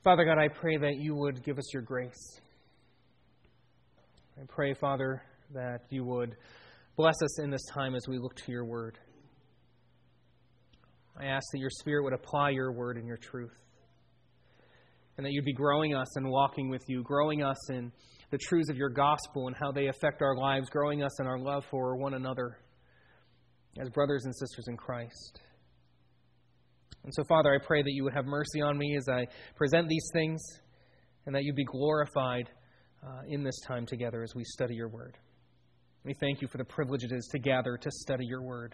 Father God, I pray that you would give us your grace. I pray, Father, that you would bless us in this time as we look to your word. I ask that your Spirit would apply your word and your truth, and that you'd be growing us and walking with you, growing us in the truths of your gospel and how they affect our lives, growing us in our love for one another as brothers and sisters in Christ. And so, Father, I pray that you would have mercy on me as I present these things, and that you be glorified in this time together as we study your word. We thank you for the privilege it is to gather to study your word.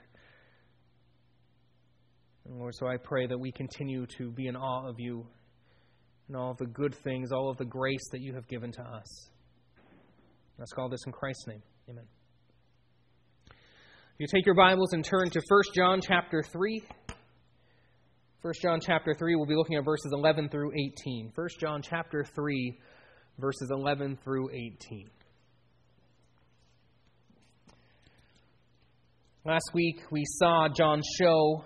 And Lord, so I pray that we continue to be in awe of you and all of the good things, all of the grace that you have given to us. Let's call this in Christ's name. Amen. If you take your Bibles and turn to 1 John chapter 3. 1 John chapter 3, we'll be looking at verses 11 through 18. 1 John chapter 3, verses 11 through 18. Last week, we saw John show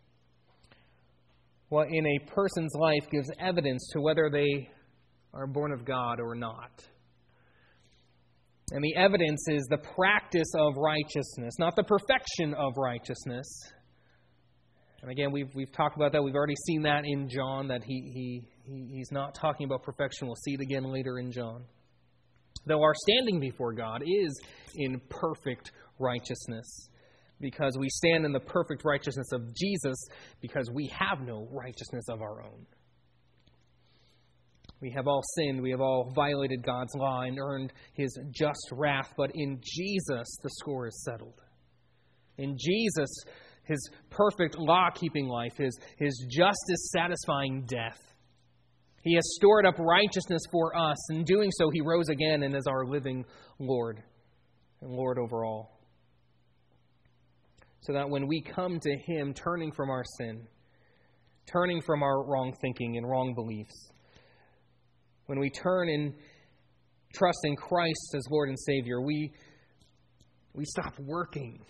what in a person's life gives evidence to whether they are born of God or not. And the evidence is the practice of righteousness, not the perfection of righteousness. And again, we've talked about that. We've already seen that in John, that he's not talking about perfection. We'll see it again later in John. Though our standing before God is in perfect righteousness, because we stand in the perfect righteousness of Jesus, because we have no righteousness of our own. We have all sinned. We have all violated God's law and earned his just wrath. But in Jesus, the score is settled. In Jesus, his perfect law-keeping life, his justice-satisfying death, he has stored up righteousness for us. In doing so, he rose again and is our living Lord and Lord over all. So that when we come to him, turning from our sin, turning from our wrong thinking and wrong beliefs, when we turn and trust in Christ as Lord and Savior, we stop working.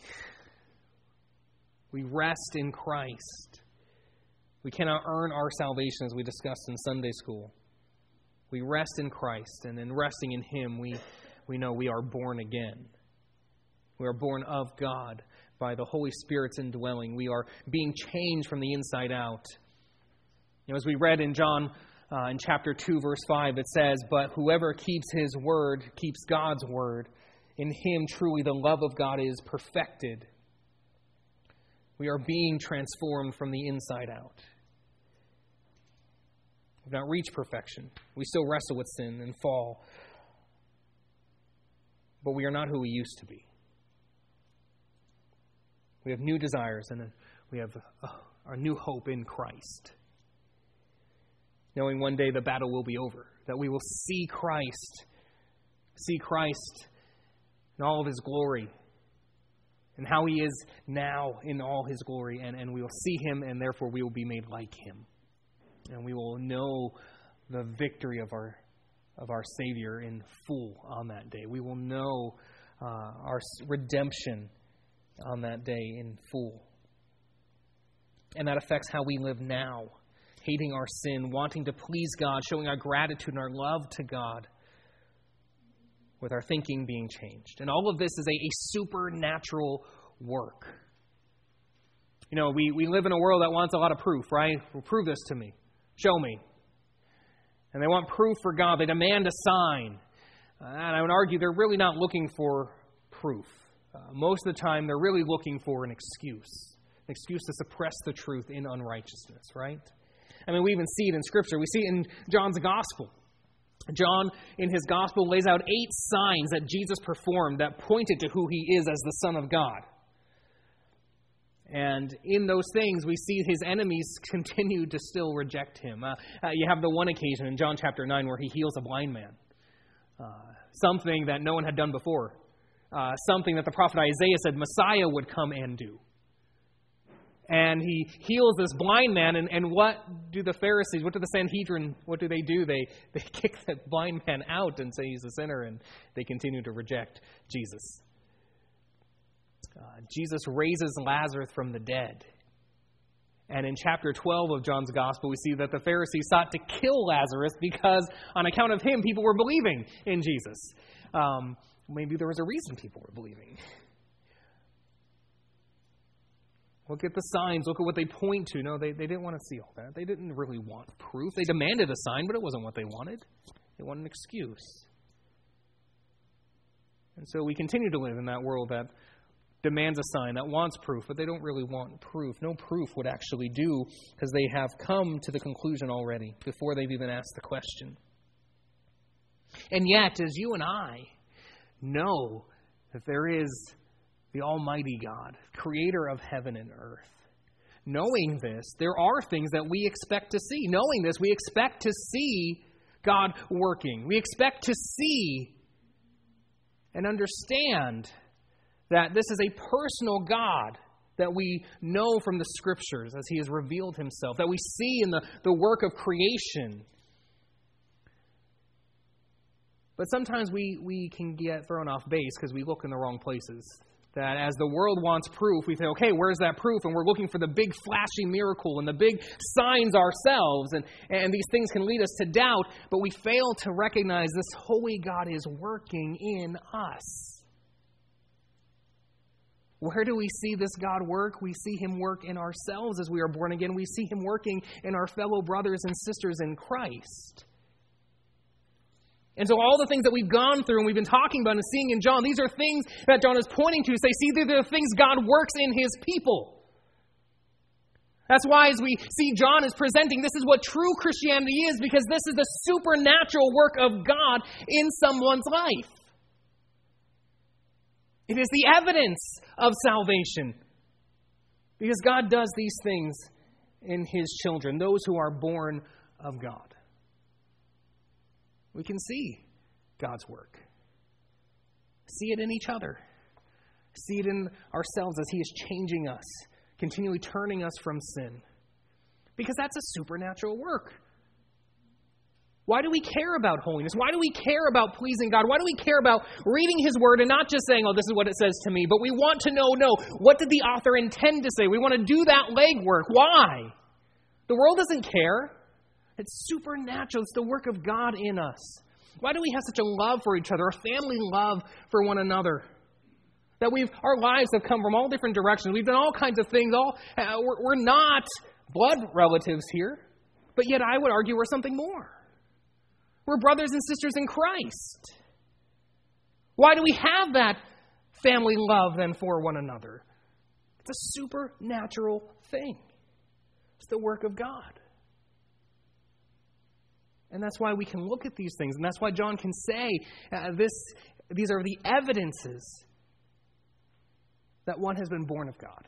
We rest in Christ. We cannot earn our salvation, as we discussed in Sunday school. We rest in Christ, and in resting in him, we know we are born again. We are born of God by the Holy Spirit's indwelling. We are being changed from the inside out. As we read in John in chapter 2, verse 5, it says, "But whoever keeps his word, keeps God's word. In him truly the love of God is perfected." We are being transformed from the inside out. We've not reached perfection. We still wrestle with sin and fall. But we are not who we used to be. We have new desires, and we have our new hope in Christ. Knowing one day the battle will be over, that we will see Christ in all of his glory, and how he is now in all his glory, and we will see him, and therefore we will be made like him. And we will know the victory of our Savior in full on that day. We will know our redemption on that day in full. And that affects how we live now, hating our sin, wanting to please God, showing our gratitude and our love to God, with our thinking being changed. And all of this is a supernatural work. We live in a world that wants a lot of proof, right? Well, prove this to me. Show me. And they want proof for God. They demand a sign. And I would argue they're really not looking for proof. Most of the time, they're really looking for an excuse to suppress the truth in unrighteousness, right? I mean, we even see it in Scripture. We see it in John's Gospel. John, in his Gospel, lays out 8 signs that Jesus performed that pointed to who he is as the Son of God. And in those things, we see his enemies continue to still reject him. You have the one occasion in John chapter 9 where he heals a blind man. Something that no one had done before. Something that the prophet Isaiah said Messiah would come and do. And he heals this blind man, and what do the Pharisees, what do the Sanhedrin, what do? They kick that blind man out and say he's a sinner, and they continue to reject Jesus. Jesus raises Lazarus from the dead. And in chapter 12 of John's Gospel, we see that the Pharisees sought to kill Lazarus because on account of him, people were believing in Jesus. Maybe there was a reason people were believing. Look at the signs. Look at what they point to. No, they didn't want to see all that. They didn't really want proof. They demanded a sign, but it wasn't what they wanted. They wanted an excuse. And so we continue to live in that world that demands a sign, that wants proof, but they don't really want proof. No proof would actually do, because they have come to the conclusion already before they've even asked the question. And yet, as you and I know that there is the Almighty God, creator of heaven and earth, knowing this, there are things that we expect to see. Knowing this, we expect to see God working. We expect to see and understand that this is a personal God that we know from the Scriptures as He has revealed Himself, that we see in the work of creation. But sometimes we can get thrown off base because we look in the wrong places. That as the world wants proof, we say, okay, where's that proof? And we're looking for the big flashy miracle and the big signs ourselves. And these things can lead us to doubt, but we fail to recognize this holy God is working in us. Where do we see this God work? We see Him work in ourselves as we are born again. We see Him working in our fellow brothers and sisters in Christ. And so all the things that we've gone through and we've been talking about and seeing in John, these are things that John is pointing to. Say, see, they're the things God works in His people. That's why as we see John is presenting, this is what true Christianity is, because this is the supernatural work of God in someone's life. It is the evidence of salvation. Because God does these things in His children, those who are born of God. We can see God's work. See it in each other. See it in ourselves as He is changing us, continually turning us from sin. Because that's a supernatural work. Why do we care about holiness? Why do we care about pleasing God? Why do we care about reading His Word and not just saying, oh, this is what it says to me, but we want to know, what did the author intend to say? We want to do that legwork. Why? The world doesn't care. It's supernatural. It's the work of God in us. Why do we have such a love for each other, a family love for one another? That our lives have come from all different directions. We've done all kinds of things. We're not blood relatives here, but yet I would argue we're something more. We're brothers and sisters in Christ. Why do we have that family love then for one another? It's a supernatural thing. It's the work of God. And that's why we can look at these things. And that's why John can say these are the evidences that one has been born of God.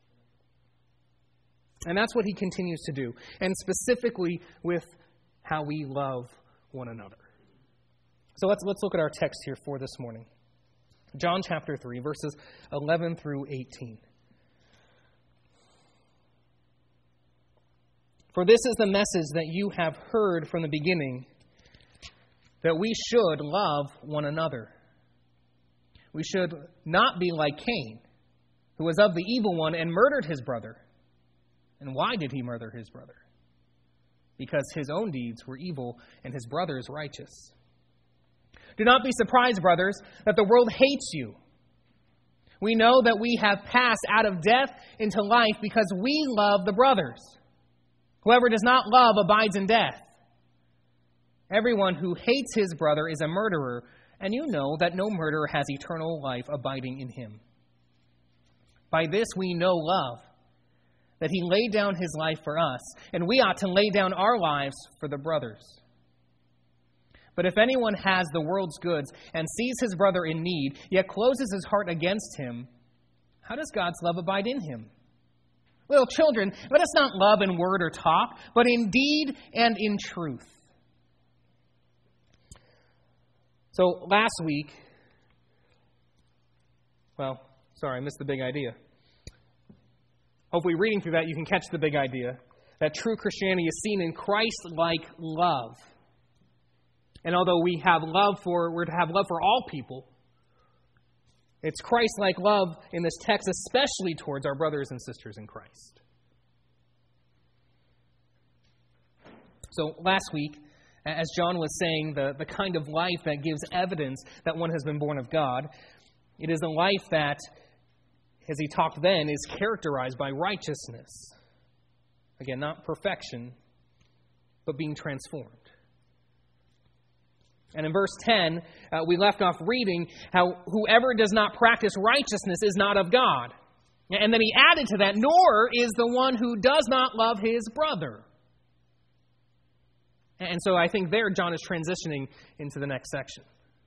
And that's what he continues to do. And specifically with how we love one another. So let's look at our text here for this morning. John chapter 3, verses 11 through 18. For this is the message that you have heard from the beginning, that we should love one another. We should not be like Cain, who was of the evil one and murdered his brother. And why did he murder his brother? Because his own deeds were evil and his brother's righteous. Do not be surprised, brothers, that the world hates you. We know that we have passed out of death into life because we love the brothers. Whoever does not love abides in death. Everyone who hates his brother is a murderer, and you know that no murderer has eternal life abiding in him. By this we know love, that he laid down his life for us, and we ought to lay down our lives for the brothers. But if anyone has the world's goods and sees his brother in need, yet closes his heart against him, how does God's love abide in him? Little children, let us not love in word or talk, but in deed and in truth. So last week, I missed the big idea. Hopefully reading through that, you can catch the big idea that true Christianity is seen in Christ-like love. And although we're to have love for all people, it's Christ-like love in this text, especially towards our brothers and sisters in Christ. So last week, as John was saying, the kind of life that gives evidence that one has been born of God, it is a life that, as he talked then, is characterized by righteousness. Again, not perfection, but being transformed. And in verse 10, we left off reading how whoever does not practice righteousness is not of God. And then he added to that, nor is the one who does not love his brother. And so I think there John is transitioning into the next section.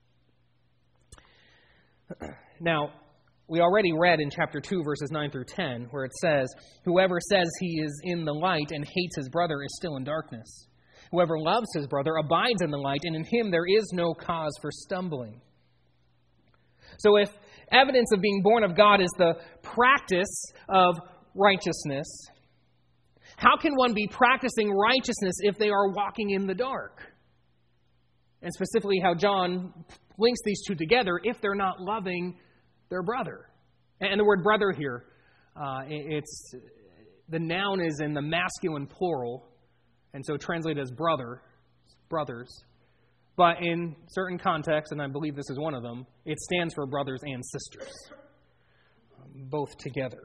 Now, we already read in chapter 2, verses 9 through 10, where it says, whoever says he is in the light and hates his brother is still in darkness. Whoever loves his brother abides in the light, and in him there is no cause for stumbling. So if evidence of being born of God is the practice of righteousness, how can one be practicing righteousness if they are walking in the dark? And specifically how John links these two together, if they're not loving their brother. And the word brother here, it's the noun is in the masculine plural, and so translated as brothers. But in certain contexts, and I believe this is one of them, it stands for brothers and sisters, both together.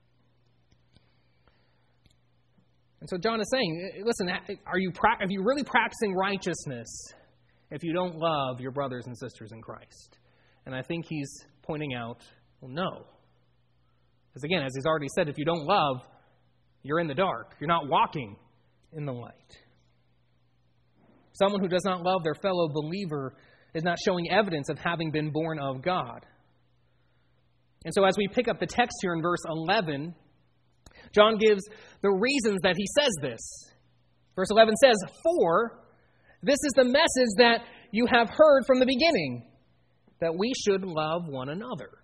And so John is saying, listen, are you really practicing righteousness if you don't love your brothers and sisters in Christ? And I think he's pointing out, well, no. Because again, as he's already said, if you don't love, you're in the dark. You're not walking in the light. Someone who does not love their fellow believer is not showing evidence of having been born of God. And so as we pick up the text here in verse 11, John gives the reasons that he says this. Verse 11 says, "For this is the message that you have heard from the beginning, that we should love one another."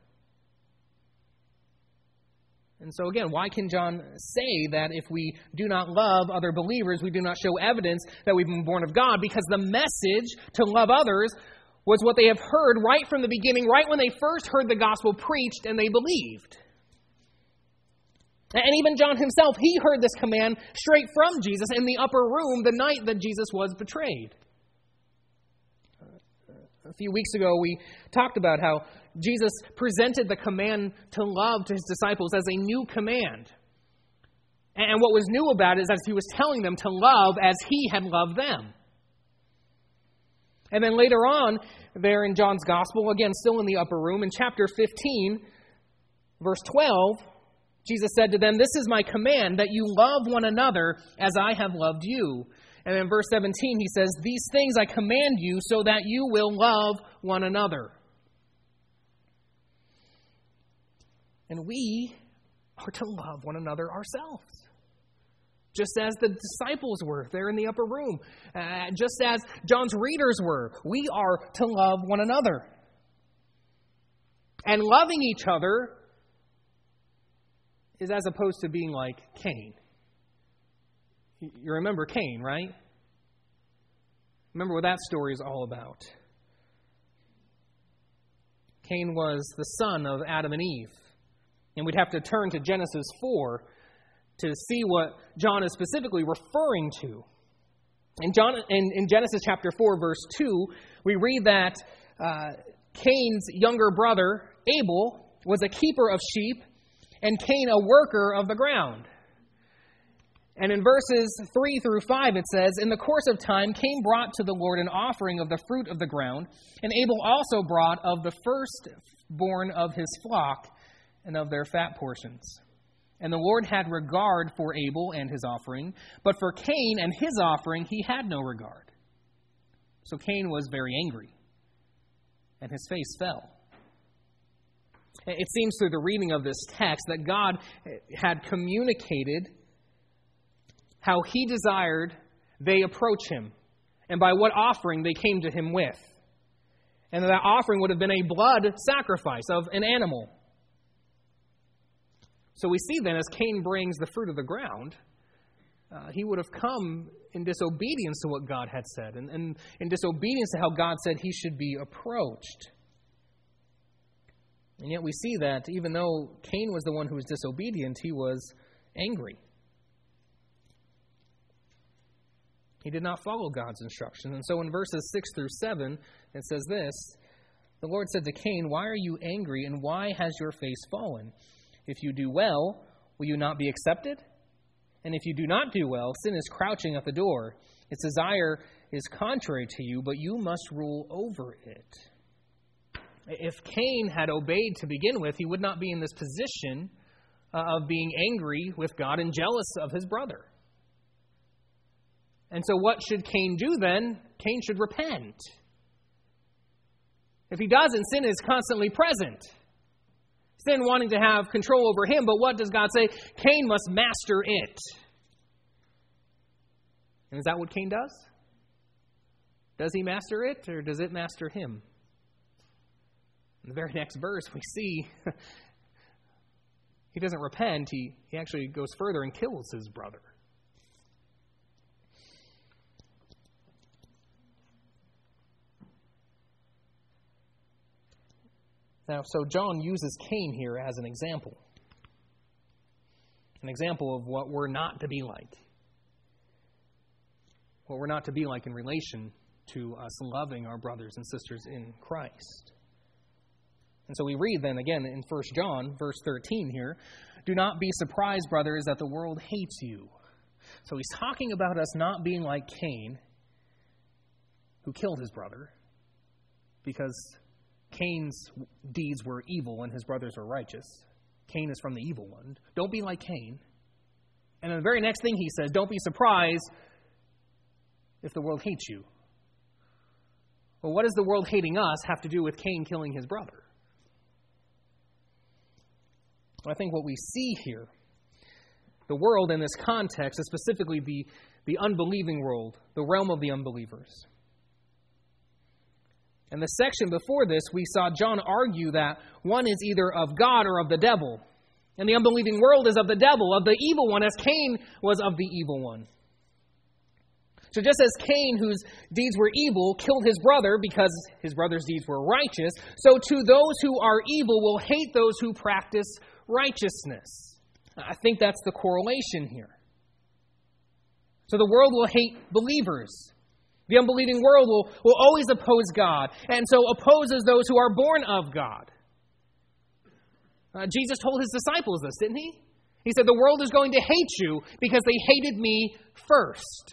And so again, why can John say that if we do not love other believers, we do not show evidence that we've been born of God? Because the message to love others was what they have heard right from the beginning, right when they first heard the gospel preached and they believed. And even John himself, he heard this command straight from Jesus in the upper room the night that Jesus was betrayed. A few weeks ago, we talked about how Jesus presented the command to love to his disciples as a new command. And what was new about it is as he was telling them to love as he had loved them. And then later on, there in John's Gospel, again, still in the upper room, in chapter 15, verse 12, Jesus said to them, "This is my command, that you love one another as I have loved you." And in verse 17, he says, "These things I command you so that you will love one another." And we are to love one another ourselves. Just as the disciples were there in the upper room. Just as John's readers were. We are to love one another. And loving each other is as opposed to being like Cain. You remember Cain, right? Remember what that story is all about. Cain was the son of Adam and Eve. And we'd have to turn to Genesis 4 to see what John is specifically referring to. In Genesis chapter 4, verse 2, we read that Cain's younger brother, Abel, was a keeper of sheep, and Cain a worker of the ground. And in verses 3 through 5, it says, "In the course of time, Cain brought to the Lord an offering of the fruit of the ground, and Abel also brought of the firstborn of his flock and of their fat portions. And the Lord had regard for Abel and his offering, but for Cain and his offering he had no regard. So Cain was very angry, and his face fell." It seems through the reading of this text that God had communicated how he desired they approach him, and by what offering they came to him with. And that offering would have been a blood sacrifice of an animal. So we see then, as Cain brings the fruit of the ground, he would have come in disobedience to what God had said, and in disobedience to how God said he should be approached. And yet we see that even though Cain was the one who was disobedient, he was angry. He did not follow God's instruction. And so in verses 6 through 7, it says this, "The Lord said to Cain, 'Why are you angry, and why has your face fallen? If you do well, will you not be accepted? And if you do not do well, sin is crouching at the door. Its desire is contrary to you, but you must rule over it.'" If Cain had obeyed to begin with, he would not be in this position of being angry with God and jealous of his brother. And so what should Cain do then? Cain should repent. If he doesn't, sin is constantly present. Sin wanting to have control over him, but what does God say? Cain must master it. And is that what Cain does? Does he master it, or does it master him? In the very next verse, we see he doesn't repent. He actually goes further and kills his brother. Now, so John uses Cain here as an example of what we're not to be like. What we're not to be like in relation to us loving our brothers and sisters in Christ. And so we read then again in 1 John, verse 13 here, "Do not be surprised, brothers, that the world hates you." So he's talking about us not being like Cain, who killed his brother, because Cain's deeds were evil and his brothers were righteous. Cain is from the evil one. Don't be like Cain. And then the very next thing he says, don't be surprised if the world hates you. Well, what does the world hating us have to do with Cain killing his brother? Well, I think what we see here, the world in this context is specifically the unbelieving world, the realm of the unbelievers. In the section before this, we saw John argue that one is either of God or of the devil. And the unbelieving world is of the devil, of the evil one, as Cain was of the evil one. So just as Cain, whose deeds were evil, killed his brother because his brother's deeds were righteous, so too those who are evil will hate those who practice righteousness. I think that's the correlation here. So the world will hate believers. The unbelieving world will always oppose God, and so opposes those who are born of God. Jesus told his disciples this, didn't he? He said, "The world is going to hate you because they hated me first."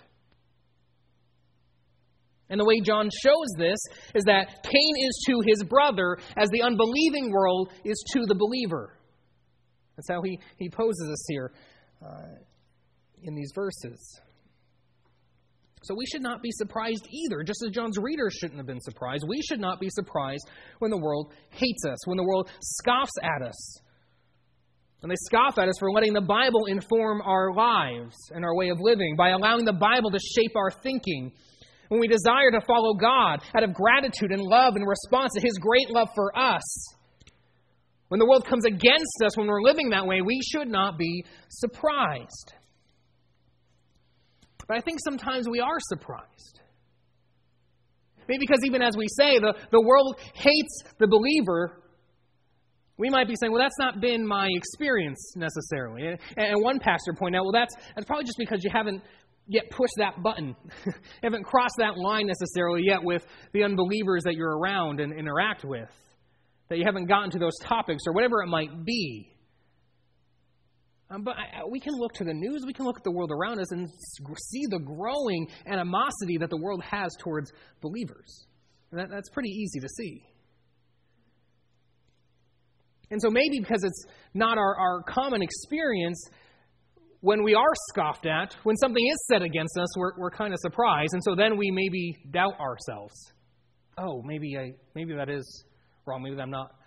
And the way John shows this is that Cain is to his brother as the unbelieving world is to the believer. That's how he poses us here in these verses. So we should not be surprised either. Just as John's readers shouldn't have been surprised, we should not be surprised when the world hates us, when the world scoffs at us. And they scoff at us for letting the Bible inform our lives and our way of living, by allowing the Bible to shape our thinking. When we desire to follow God out of gratitude and love in response to His great love for us. When the world comes against us when we're living that way, we should not be surprised. But I think sometimes we are surprised. Maybe because even as we say, the world hates the believer, we might be saying, well, that's not been my experience necessarily. And one pastor pointed out, well, that's probably just because you haven't yet pushed that button. Haven't crossed that line necessarily yet with the unbelievers that you're around and interact with. That you haven't gotten to those topics or whatever it might be. But we can look to the news, we can look at the world around us and see the growing animosity that the world has towards believers. And that's pretty easy to see. And so maybe because it's not our common experience, when we are scoffed at, when something is said against us, we're kind of surprised. And so then we maybe doubt ourselves. Oh, maybe that is wrong. Maybe I'm not.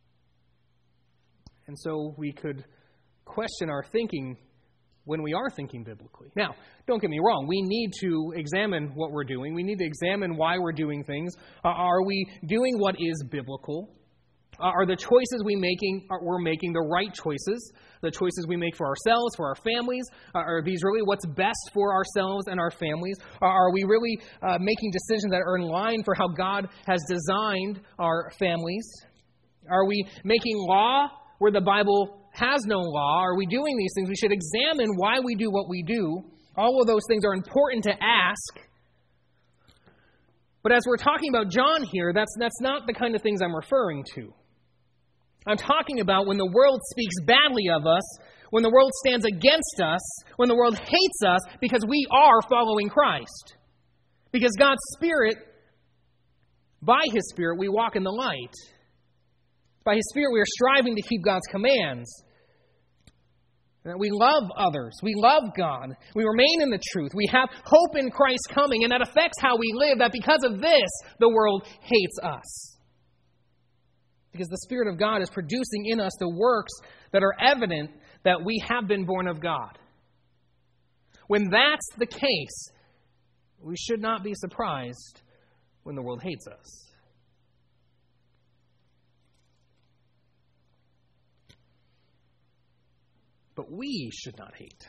And so we could question our thinking when we are thinking biblically. Now, don't get me wrong. We need to examine what we're doing. We need to examine why we're doing things. Are we doing what is biblical? Are the choices we're making the right choices? The choices we make for ourselves, for our families? Are these really what's best for ourselves and our families? Are we really making decisions that are in line for how God has designed our families? Are we making law where the Bible has no law? Are we doing these things? We should examine why we do what we do. All of those things are important to ask. But as we're talking about John here, that's not the kind of things I'm referring to. I'm talking about when the world speaks badly of us, when the world stands against us, when the world hates us because we are following Christ. Because God's Spirit, by His Spirit, we walk in the light. By His Spirit, we are striving to keep God's commands. We love others. We love God. We remain in the truth. We have hope in Christ coming, and that affects how we live, that because of this, the world hates us. Because the Spirit of God is producing in us the works that are evident that we have been born of God. When that's the case, we should not be surprised when the world hates us. But we should not hate.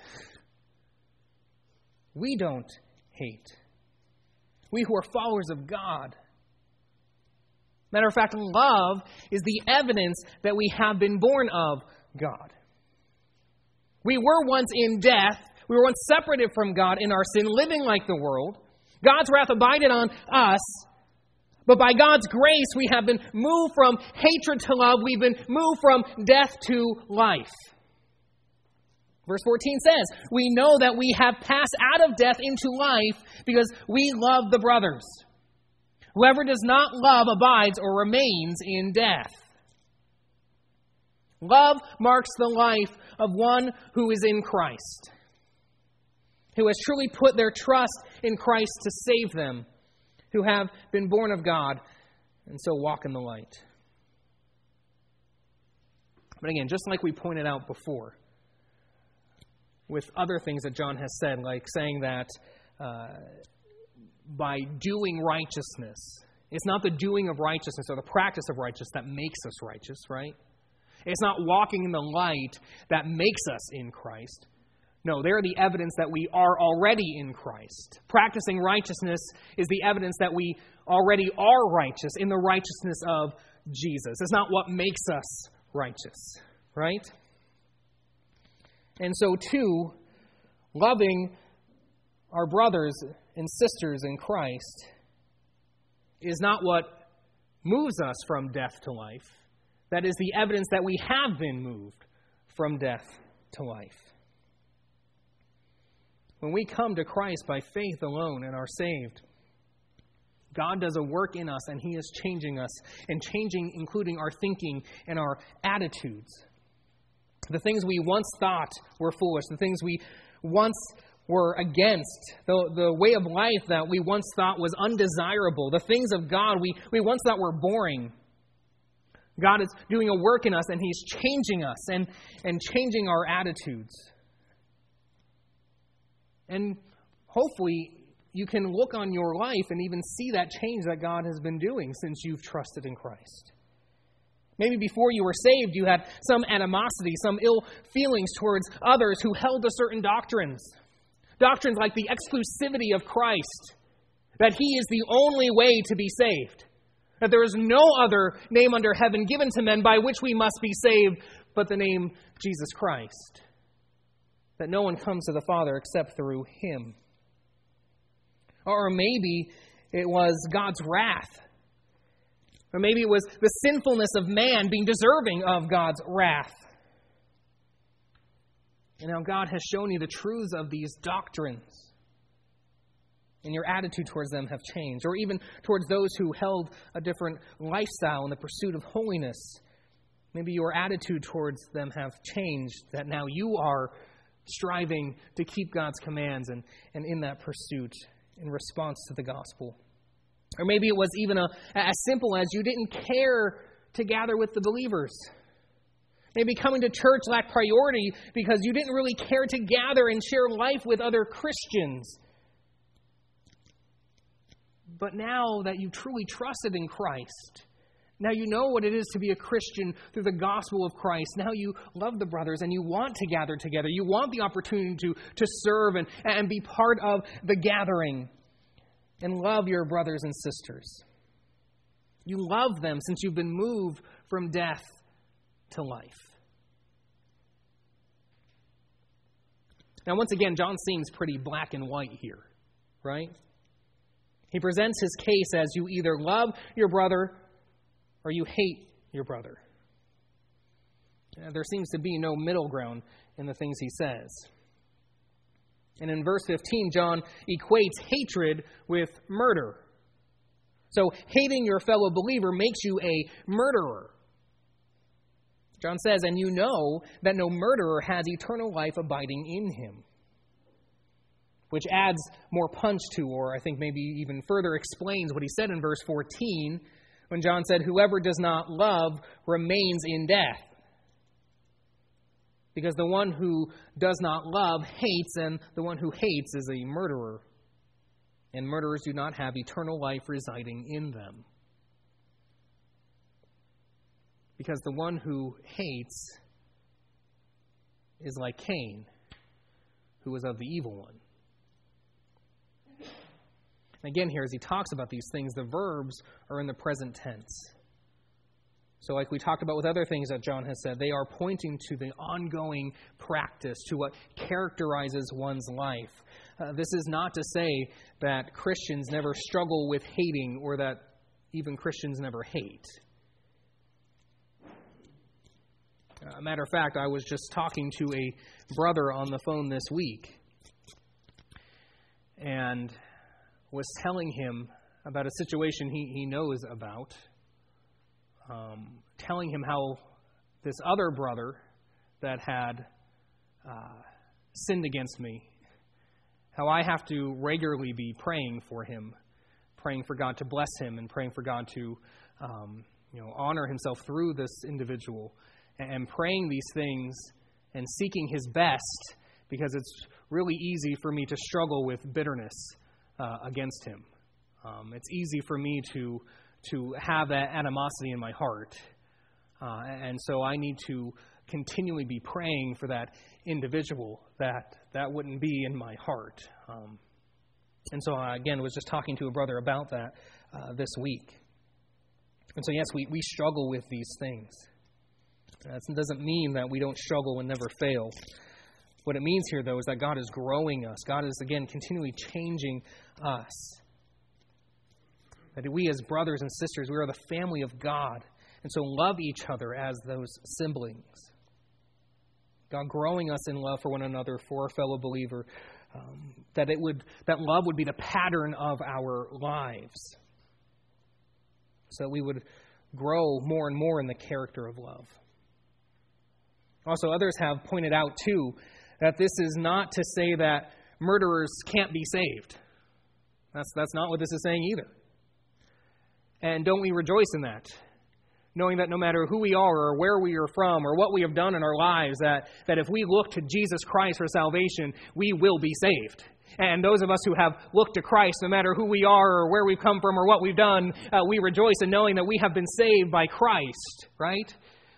We don't hate. We who are followers of God. Matter of fact, love is the evidence that we have been born of God. We were once in death. We were once separated from God in our sin, living like the world. God's wrath abided on us. But by God's grace, we have been moved from hatred to love. We've been moved from death to life. Verse 14 says, we know that we have passed out of death into life because we love the brothers. Whoever does not love abides or remains in death. Love marks the life of one who is in Christ, who has truly put their trust in Christ to save them, who have been born of God and so walk in the light. But again, just like we pointed out before, with other things that John has said, like saying that by doing righteousness, it's not the doing of righteousness or the practice of righteousness that makes us righteous, right? It's not walking in the light that makes us in Christ. No, they're the evidence that we are already in Christ. Practicing righteousness is the evidence that we already are righteous in the righteousness of Jesus. It's not what makes us righteous, right? And so, too, loving our brothers and sisters in Christ is not what moves us from death to life. That is the evidence that we have been moved from death to life. When we come to Christ by faith alone and are saved, God does a work in us, and He is changing us, and changing, including our thinking and our attitudes. The things we once thought were foolish, the things we once were against, the way of life that we once thought was undesirable, the things of God we once thought were boring. God is doing a work in us, and He's changing us and changing our attitudes. And hopefully you can look on your life and even see that change that God has been doing since you've trusted in Christ. Maybe before you were saved, you had some animosity, some ill feelings towards others who held to certain doctrines. Doctrines like the exclusivity of Christ, that He is the only way to be saved, that there is no other name under heaven given to men by which we must be saved but the name Jesus Christ, that no one comes to the Father except through Him. Or maybe it was God's wrath. Or maybe it was the sinfulness of man being deserving of God's wrath. And now God has shown you the truths of these doctrines, and your attitude towards them have changed. Or even towards those who held a different lifestyle in the pursuit of holiness. Maybe your attitude towards them have changed, that now you are striving to keep God's commands and in that pursuit in response to the gospel. Or maybe it was even as simple as you didn't care to gather with the believers. Maybe coming to church lacked priority because you didn't really care to gather and share life with other Christians. But now that you've truly trusted in Christ, now you know what it is to be a Christian through the gospel of Christ. Now you love the brothers and you want to gather together. You want the opportunity to serve and be part of the gathering. And love your brothers and sisters. You love them since you've been moved from death to life. Now, once again, John seems pretty black and white here, right? He presents his case as you either love your brother or you hate your brother. There seems to be no middle ground in the things he says. And in verse 15, John equates hatred with murder. So hating your fellow believer makes you a murderer. John says, and you know that no murderer has eternal life abiding in him. Which adds more punch to, or I think maybe even further explains what he said in verse 14, when John said, whoever does not love remains in death. Because the one who does not love hates, and the one who hates is a murderer. And murderers do not have eternal life residing in them. Because the one who hates is like Cain, who was of the evil one. And again, here, as he talks about these things, the verbs are in the present tense. So like we talked about with other things that John has said, they are pointing to the ongoing practice, to what characterizes one's life. This is not to say that Christians never struggle with hating or that even Christians never hate. A matter of fact, I was just talking to a brother on the phone this week and was telling him about a situation he knows about, telling him how this other brother that had sinned against me, how I have to regularly be praying for him, praying for God to bless him and praying for God to honor himself through this individual, and praying these things and seeking his best, because it's really easy for me to struggle with bitterness against him. It's easy for me to have that animosity in my heart. And so I need to continually be praying for that individual, that wouldn't be in my heart. And so I, again, was just talking to a brother about that this week. And so, yes, we struggle with these things. That doesn't mean that we don't struggle and never fail. What it means here, though, is that God is growing us. God is, again, continually changing us. That we as brothers and sisters, we are the family of God. And so love each other as those siblings. God growing us in love for one another, for our fellow believer. That love would be the pattern of our lives. So that we would grow more and more in the character of love. Also, others have pointed out, too, that this is not to say that murderers can't be saved. That's not what this is saying either. And don't we rejoice in that? Knowing that no matter who we are or where we are from or what we have done in our lives, that if we look to Jesus Christ for salvation, we will be saved. And those of us who have looked to Christ, no matter who we are or where we've come from or what we've done, we rejoice in knowing that we have been saved by Christ, right?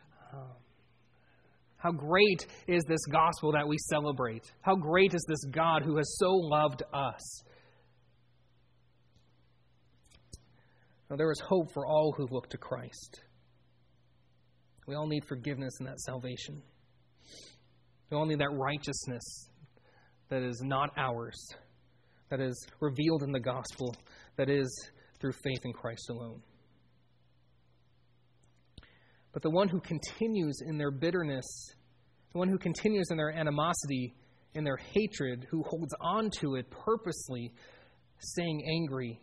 How great is this gospel that we celebrate? How great is this God who has so loved us? Now, there is hope for all who look to Christ. We all need forgiveness and that salvation. We all need that righteousness that is not ours, that is revealed in the gospel, that is through faith in Christ alone. But the one who continues in their bitterness, the one who continues in their animosity, in their hatred, who holds on to it purposely, staying angry,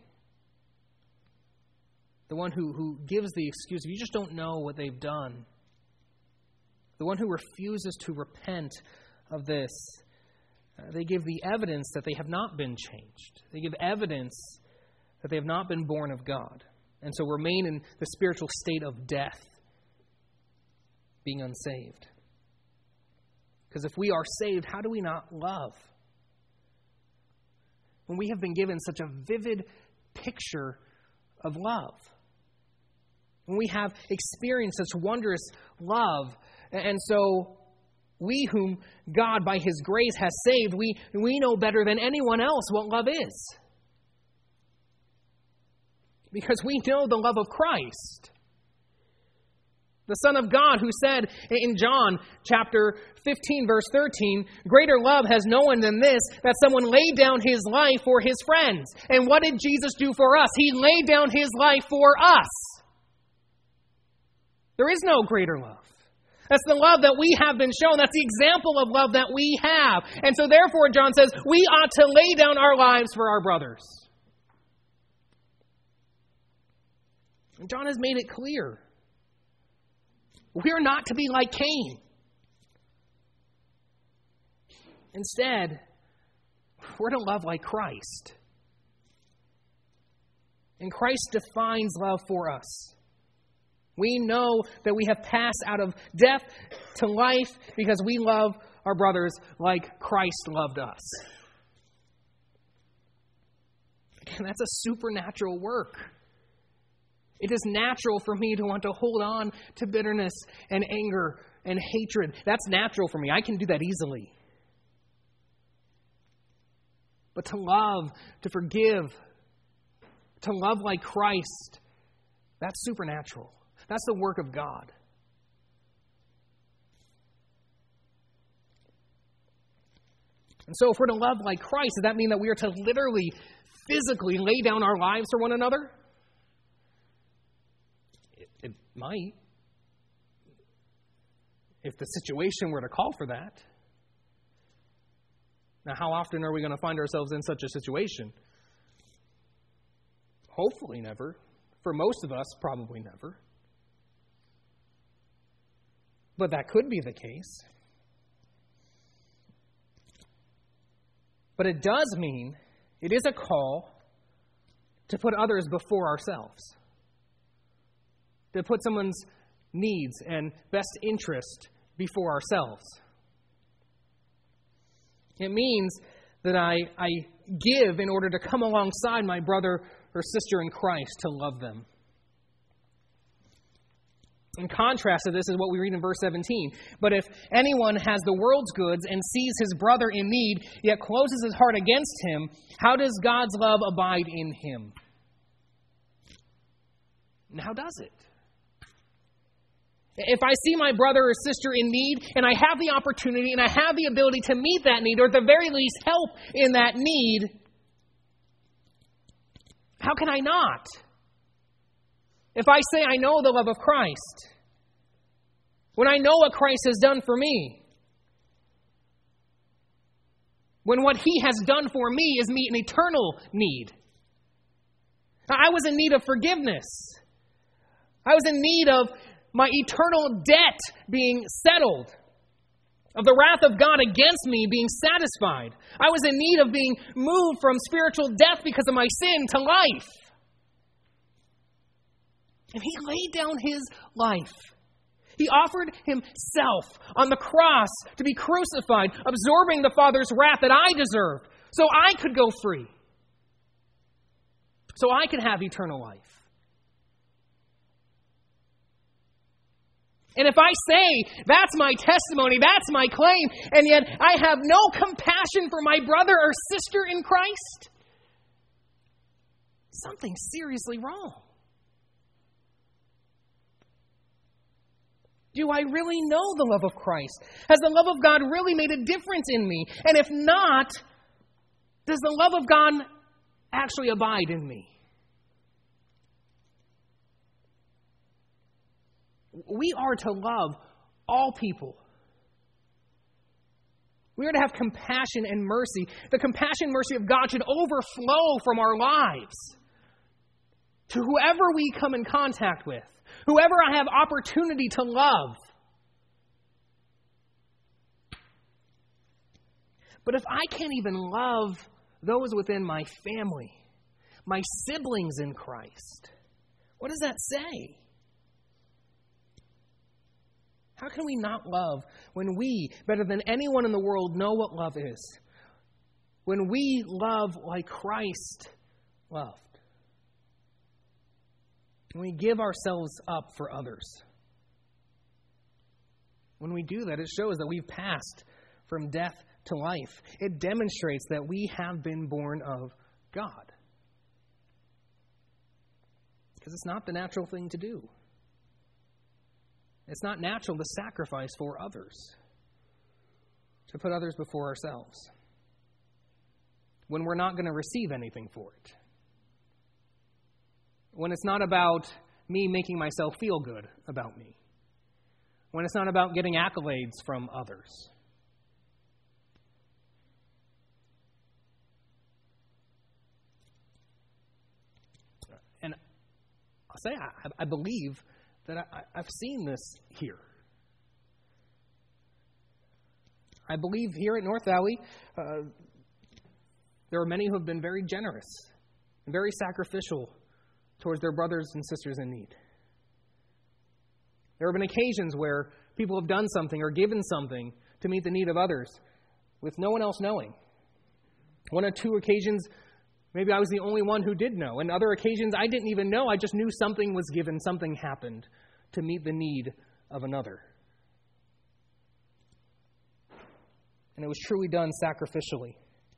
the one who gives the excuse, you just don't know what they've done, the one who refuses to repent of this, they give the evidence that they have not been changed. They give evidence that they have not been born of God, and so remain in the spiritual state of death, being unsaved. Because if we are saved, how do we not love? When we have been given such a vivid picture of love. When we have experienced such wondrous love. And so we whom God by His grace has saved, we know better than anyone else what love is. Because we know the love of Christ. The Son of God, who said in John chapter 15, verse 13, "Greater love has no one than this, that someone laid down his life for his friends." And what did Jesus do for us? He laid down his life for us. There is no greater love. That's the love that we have been shown. That's the example of love that we have. And so therefore, John says, we ought to lay down our lives for our brothers. And John has made it clear. We are not to be like Cain. Instead, we're to love like Christ. And Christ defines love for us. We know that we have passed out of death to life because we love our brothers like Christ loved us. And that's a supernatural work. It is natural for me to want to hold on to bitterness and anger and hatred. That's natural for me. I can do that easily. But to love, to forgive, to love like Christ, that's supernatural. That's the work of God. And so if we're to love like Christ, does that mean that we are to literally, physically lay down our lives for one another? It might, if the situation were to call for that. Now, how often are we going to find ourselves in such a situation? Hopefully never. For most of us, probably never. But that could be the case. But it does mean it is a call to put others before ourselves. To put someone's needs and best interest before ourselves. It means that I give in order to come alongside my brother or sister in Christ to love them. In contrast to this is what we read in verse 17. "But if anyone has the world's goods and sees his brother in need, yet closes his heart against him, how does God's love abide in him?" And how does it? If I see my brother or sister in need, and I have the opportunity and I have the ability to meet that need, or at the very least help in that need, how can I not? If I say I know the love of Christ, when I know what Christ has done for me, when what He has done for me is meet an eternal need. I was in need of forgiveness. I was in need of my eternal debt being settled, of the wrath of God against me being satisfied. I was in need of being moved from spiritual death because of my sin to life. And He laid down His life. He offered Himself on the cross to be crucified, absorbing the Father's wrath that I deserved, so I could go free, so I could have eternal life. And if I say, that's my testimony, that's my claim, and yet I have no compassion for my brother or sister in Christ, something's seriously wrong. Do I really know the love of Christ? Has the love of God really made a difference in me? And if not, does the love of God actually abide in me? We are to love all people. We are to have compassion and mercy. The compassion and mercy of God should overflow from our lives to whoever we come in contact with, whoever I have opportunity to love. But if I can't even love those within my family, my siblings in Christ, what does that say? How can we not love when we, better than anyone in the world, know what love is? When we love like Christ loved. When we give ourselves up for others. When we do that, it shows that we've passed from death to life. It demonstrates that we have been born of God. Because it's not the natural thing to do. It's not natural to sacrifice for others, to put others before ourselves, when we're not going to receive anything for it. When it's not about me making myself feel good about me. When it's not about getting accolades from others. And I'll say, I believe that I've seen this here. I believe here at North Valley, there are many who have been very generous and very sacrificial towards their brothers and sisters in need. There have been occasions where people have done something or given something to meet the need of others with no one else knowing. One or two occasions, maybe I was the only one who did know. And other occasions, I didn't even know. I just knew something was given, something happened to meet the need of another. And it was truly done sacrificially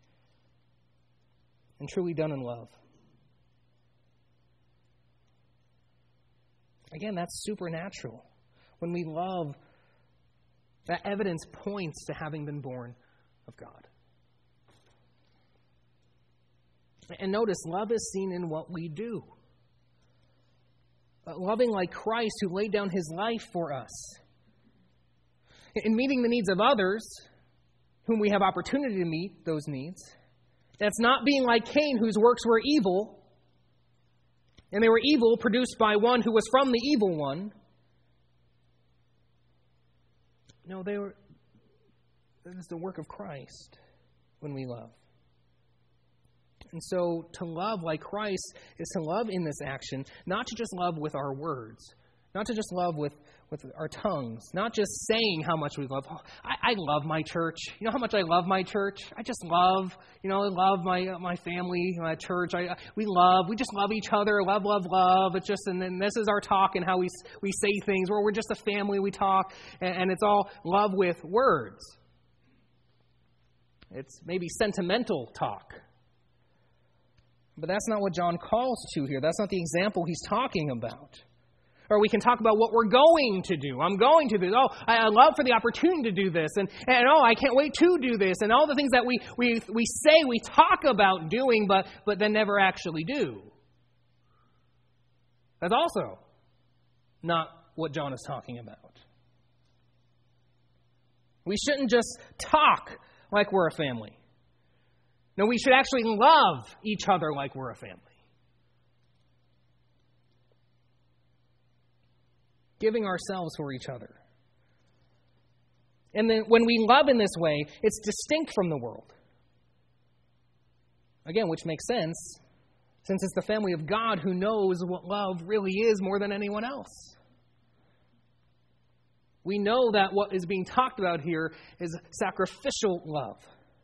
and truly done in love. Again, that's supernatural. When we love, that evidence points to having been born of God. And notice, love is seen in what we do. Loving like Christ who laid down his life for us. In meeting the needs of others, whom we have opportunity to meet those needs, that's not being like Cain, whose works were evil, and they were evil produced by one who was from the evil one. No, that is the work of Christ when we love. And so to love like Christ is to love in this action, not to just love with our words, not to just love with our tongues, not just saying how much we love. Oh, I love my church. You know how much I love my church? I just love, I love my family, my church. We just love each other. Love, love, love. It's just, and then this is our talk and how we say things, where we're just a family, we talk, and it's all love with words. It's maybe sentimental talk. But that's not what John calls to here. That's not the example he's talking about. Or we can talk about what we're going to do. I'm going to do this. Oh, I love for the opportunity to do this. And oh, I can't wait to do this. And all the things that we say, we talk about doing, but then never actually do. That's also not what John is talking about. We shouldn't just talk like we're a family. No, we should actually love each other like we're a family. Giving ourselves for each other. And then when we love in this way, it's distinct from the world. Again, which makes sense, since it's the family of God who knows what love really is more than anyone else. We know that what is being talked about here is sacrificial love.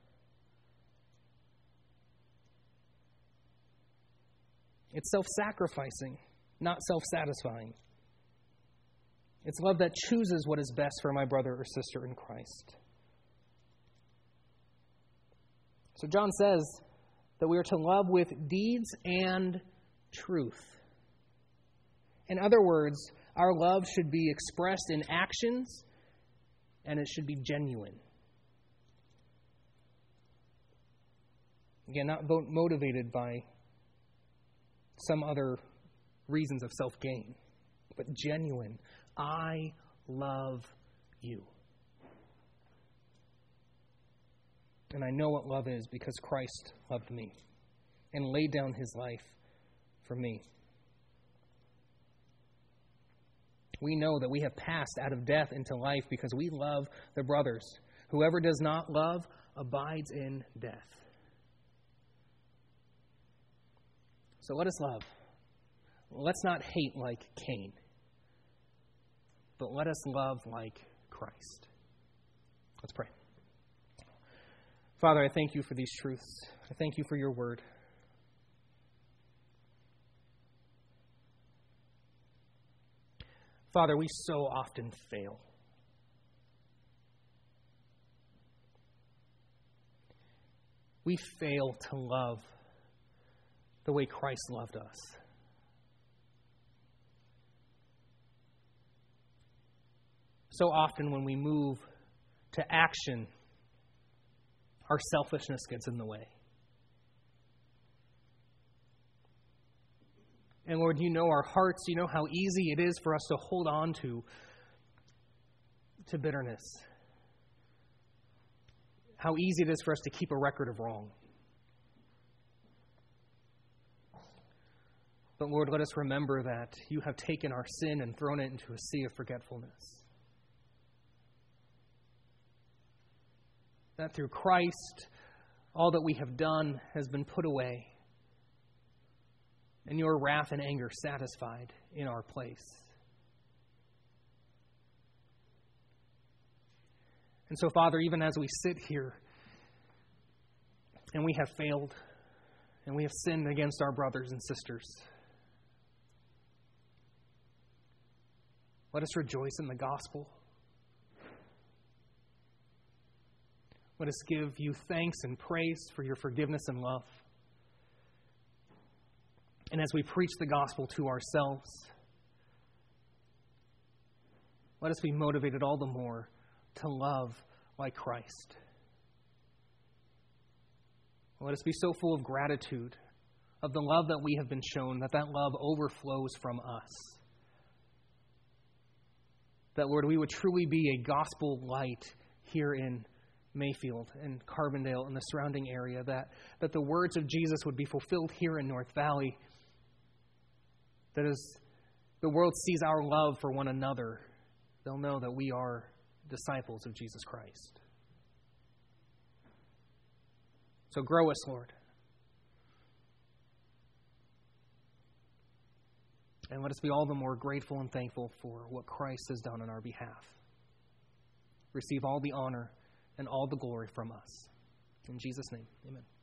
It's self-sacrificing, not self-satisfying. It's love that chooses what is best for my brother or sister in Christ. So John says that we are to love with deeds and truth. In other words, our love should be expressed in actions, and it should be genuine. Again, not motivated by some other reasons of self-gain, but genuine. I love you. And I know what love is because Christ loved me and laid down his life for me. We know that we have passed out of death into life because we love the brothers. Whoever does not love abides in death. So let us love. Let's not hate like Cain, but let us love like Christ. Let's pray. Father, I thank you for these truths. I thank you for your word. Father, we so often fail. We fail to love the way Christ loved us. so often when we move to action, our selfishness gets in the way. And Lord, you know our hearts. You know how easy it is for us to hold on to bitterness. How easy it is for us to keep a record of wrong. But Lord, let us remember that you have taken our sin and thrown it into a sea of forgetfulness. That through Christ, all that we have done has been put away, and your wrath and anger satisfied in our place. And so, Father, even as we sit here and we have failed and we have sinned against our brothers and sisters, let us rejoice in the gospel. Let us give you thanks and praise for your forgiveness and love. And as we preach the gospel to ourselves, let us be motivated all the more to love like Christ. Let us be so full of gratitude of the love that we have been shown, that love overflows from us. That, Lord, we would truly be a gospel light here in Mayfield and Carbondale and the surrounding area, that the words of Jesus would be fulfilled here in North Valley. That as the world sees our love for one another, they'll know that we are disciples of Jesus Christ. So grow us, Lord. And let us be all the more grateful and thankful for what Christ has done on our behalf. Receive all the honor and all the glory from us. In Jesus' name, amen.